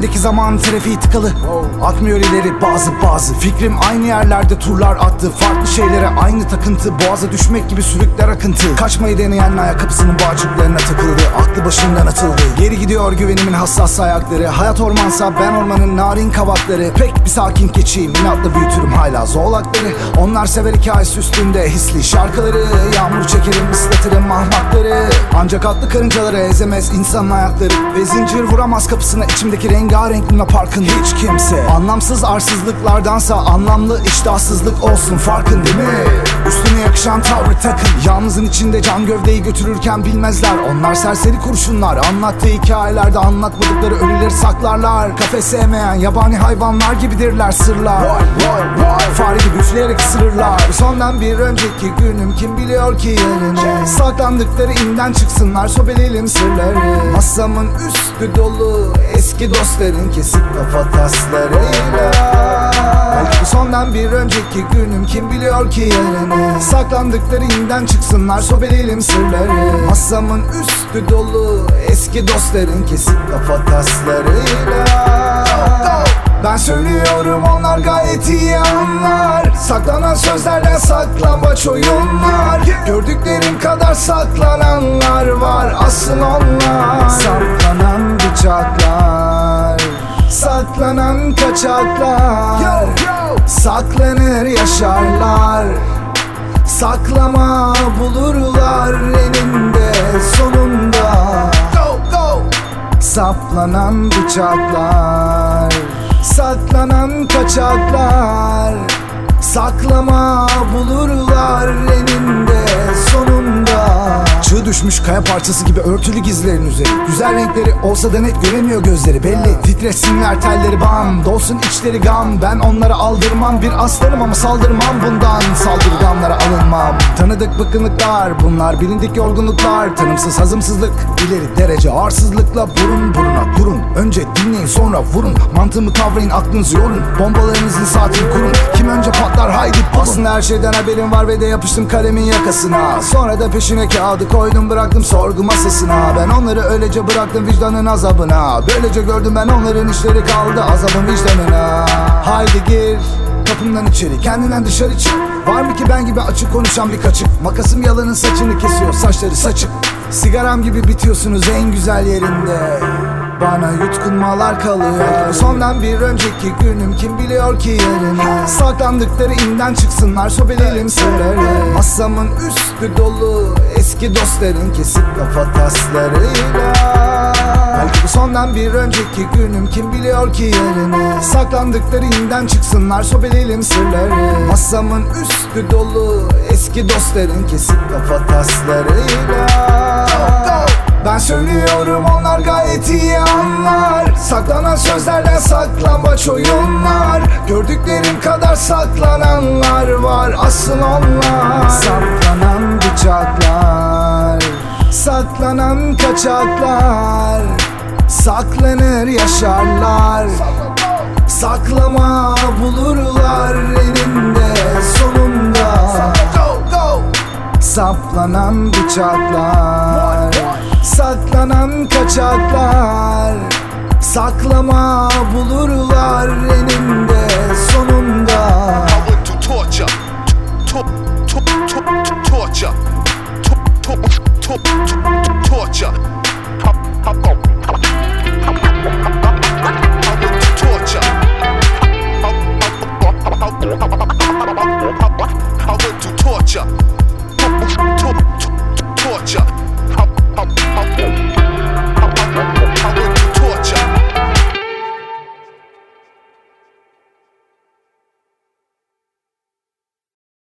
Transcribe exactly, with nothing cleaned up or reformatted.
içimdeki zaman trafiği tıkalı, akmıyor ileri bazı bazı. Fikrim aynı yerlerde turlar attı, farklı şeylere aynı takıntı. Boğaza düşmek gibi sürükler akıntı. Kaçmayı deneyen ayakkabısının bağcıklarına takıldı, aklı başından atıldı. Geri gidiyor güvenimin hassas ayakları. Hayat ormansa ben ormanın narin kavakları. Pek bir sakin keçiyim, inatla büyütürüm hala zoolakları. Onlar sever hikayesi üstünde hisli şarkıları. Yağmur çekerim, ıslatırım ahmakları. Ancak atlı karıncaları ezemez insanın ayakları. Ve zincir vuramaz kapısına içimdeki rengarenk Luna Park'ın hiç kimse. Anlamsız arsızlıklardansa anlamlı iştahsızlık olsun, farkın değil mi? Üstüne yakışan tavrı takın. Yalnızın içinde can gövdeyi götürürken bilmezler. Onlar serseri kurşunlar, anlattığı hikayelerde anlatmadıkları ölüleri saklarlar. Kafes sevmeyen yabani hayvanlar gibidirler sırlar. Fare gibi üfleyerek ısırırlar. Sondan bir önceki günüm kim biliyor ki yerine. Saklandıkları inden çıksınlar, sobeleyelim sırları. Masamın üstü dolu eski dostların kesik kafa taslarıyla. Belki sondan bir önceki günüm kim biliyor ki yerine. Saklandıkları inden çıksınlar, sobeleyelim sırları. Masamın üstü dolu eski dostların kesik kafa taslarıyla. Ben söylüyorum onlar gayet iyi anlar. Saklanan sözlerden saklambaç oyunlar. Gördüklerim kadar saklananlar var, asıl onlar. Saklanan bıçaklar, saklanan kaçaklar. Saklanır yaşarlar, saklama bulurlar eninde sonunda. Saplanan bıçaklar, saklanan kaçaklar. Saklama bulurlar eninde sonunda. Çığ düşmüş kaya parçası gibi örtülü gizlerin üzeri. Güzel renkleri olsa da net göremiyor gözleri. Belli titresinler telleri bam, dolsun içleri gam. Ben onlara aldırmam, bir aslanım ama saldırmam bundan. Saldırganlara alınmam. Tanıdık bıkkınlıklar bunlar, bilindik yorgunluklar. Tanımsız hazımsızlık, ileri derece arsızlıkla burun buruna durun. Önce dinleyin sonra vurun. Mantığımı kavrayın, aklınızı yorun. Bombalarınızın saatini kurun. Kim önce patlar haydi bulun. Aslında her şeyden haberim var ve de yapıştım kalemin yakasına. Sonra da peşine kağıdı koydum, bıraktım sorgu masasına. Ben onları öylece bıraktım vicdanın azabına. Böylece gördüm ben onların işleri kaldı azabın vicdanına. Haydi gir kapımdan içeri, kendinden dışarı çık. Var mı ki ben gibi açık konuşan bir kaçık? Makasım yalanın saçını kesiyor, saçları saçık. Sigaram gibi bitiyorsunuz en güzel yerinde. Bana yutkunmalar kalıyor. Sondan bir önceki günüm kim biliyor ki yerine. Saklandıkları inden çıksınlar, sobeleyelim sırları. Masamın üstü dolu eski dostların kesik kafa taslarıyla. Belki bu sondan bir önceki günüm kim biliyor ki yerine. Saklandıkları inden çıksınlar, sobeleyelim sırları. Masamın üstü dolu eski dostların kesik kafa taslarıyla. Ben söylüyorum onlar gayet iyi anlar. Saklanan sözlerden saklambaç oyunlar. Gördüklerim kadar saklananlar var, asıl onlar. Saklanan bıçaklar, saklanan kaçaklar. Saklanır yaşarlar, saklama bulurlar eninde sonunda. Saplanan bıçaklar, saklanan kaçaklar. Saklama bulurlar eninde sonunda.